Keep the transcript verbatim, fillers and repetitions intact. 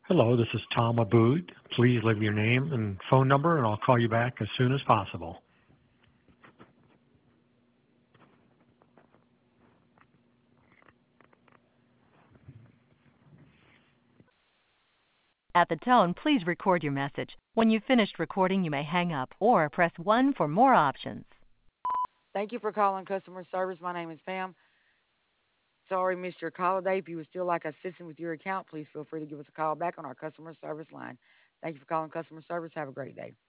Hello, this is Tom Abood. Please leave your name and phone number, and I'll call you back as soon as possible. At the tone, please record your message. When you've finished recording, you may hang up or press one for more options. Thank you for calling customer service. My name is Pam. Sorry, missed your call today. If you would still like assistance with your account, please feel free to give us a call back on our customer service line. Thank you for calling customer service. Have a great day.